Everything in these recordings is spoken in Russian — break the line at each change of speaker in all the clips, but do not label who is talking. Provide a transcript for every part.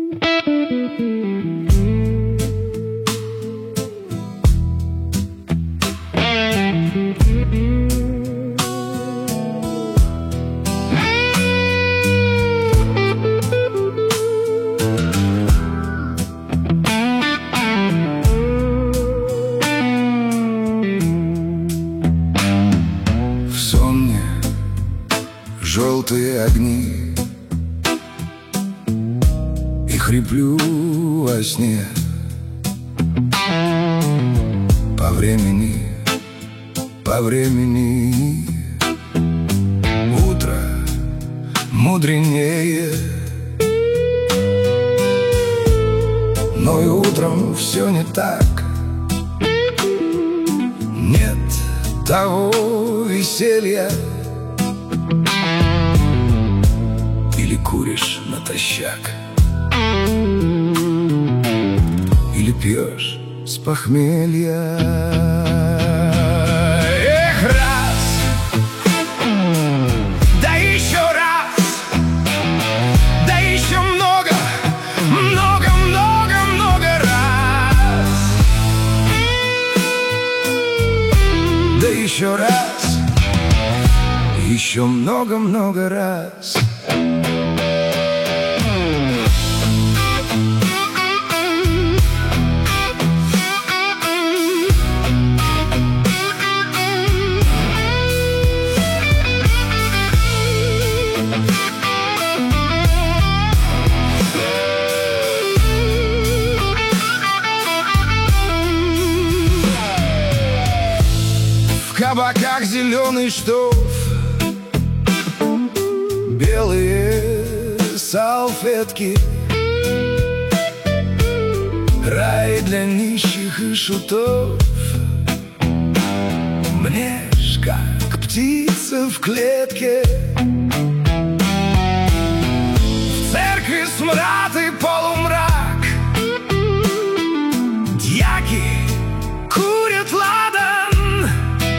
Желтые огни, и хриплю во сне. По времени, по времени утро мудренее. Но и утром все не так. Нет того веселья. Или куришь натощак, или пьешь с похмелья. Эх, раз, да еще раз, да еще много, много, много, много раз. Да еще раз, еще много-много раз. В кабаках зеленый штоф, белые салфетки, рай для нищих и шутов. Мне ж как птица в клетке. В церкви смрад и полумрак, дьяки курят ладан.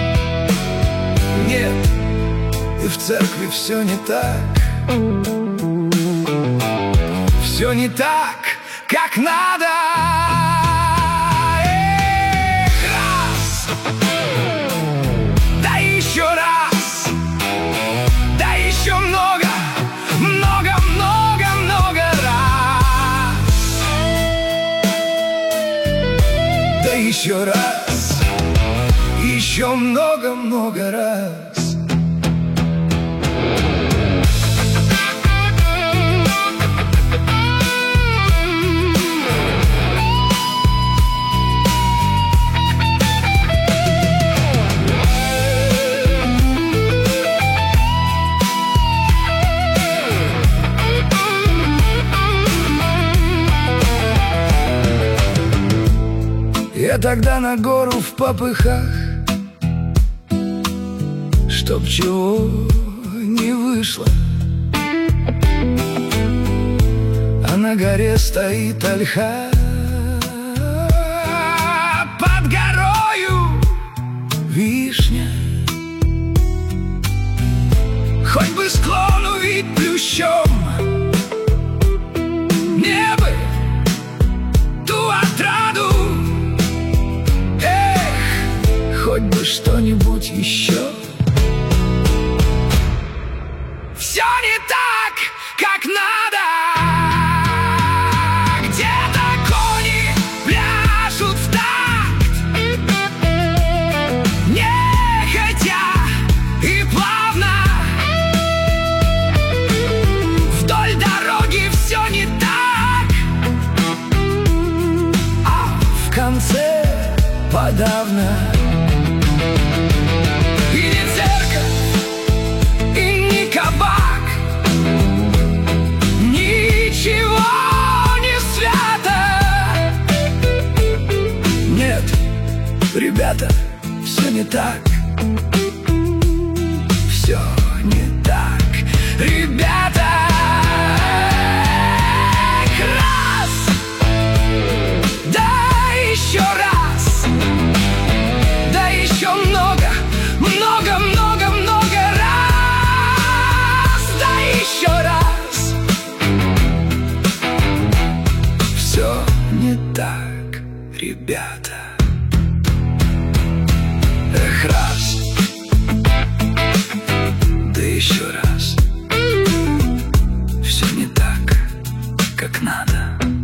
Нет, и в церкви все не так. Все не так, как надо. Эх, раз, да еще раз, да еще много, много, много, много раз. Да еще раз, еще много, много раз. Я тогда на гору в попыхах, чтоб чего не вышло. А на горе стоит ольха, под горою вишня. Хоть бы склон увидь плющом, небо ту отраду. Хоть бы что-нибудь еще. Все не так, как надо. Где-то кони пляшут в такт, нехотя и плавно. Вдоль дороги все не так, а в конце подавно. Ребята, все не так. Все не так. Ребята, раз, да еще раз, да еще много, много, много, много раз, да еще раз. как надо.